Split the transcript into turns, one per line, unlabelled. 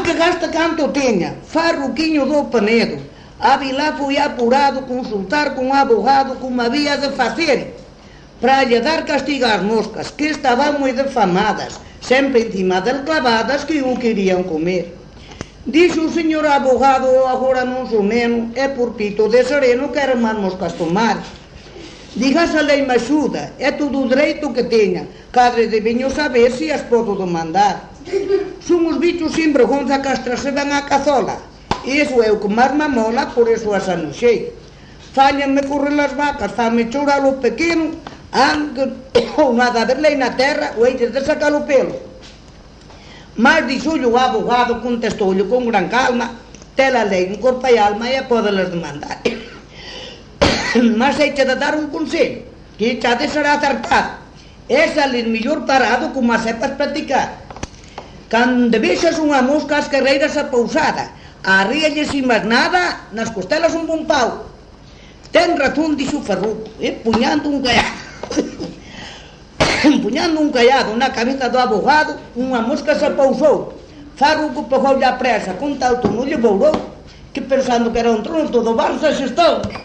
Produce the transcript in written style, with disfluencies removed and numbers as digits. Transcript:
que gasta canto teña, Farruquiño do Penedo. A Vilá foi apurado consultar con abogado como había de facer para lle dar castigo ás moscas, que estaban moi defamadas, sempre encima del clavadas que o querían comer. Dixo o señor abogado, eu agora non sou neno, e por pito de sereno quero máis moscas tomar. Digas a lei me axuda, é todo o dereito que teña, cadre de veño saber se as podo demandar. Son os bichos sin vergonza que as trasedan a cazola, e iso é o que máis me mola, por iso as anuxei. Fáñanme correr as vacas, fame chorar o pequeno, ou nada de lei na terra, ou eites de sacar o pelo. Mas dixollo o abogado, contestoulle con gran calma, tela lei en corpo e alma e a podelas demandar. Mas eiche de dar un consello, que xa de será acertado, é salir mellor parado como a sepas practicar. Cando vexas unha mosca ás carreiras apousada, arríalle sin máis nada, nas costelas un bon pau. Ten razón, dixo Farruco, puñando un callado. Empuñando un callado na cabeza do abogado, unha mosca se apousou. Farruco pegoulle a presa, con tal tono lle bourou, que pensando que era un tronzo do bar se xestou.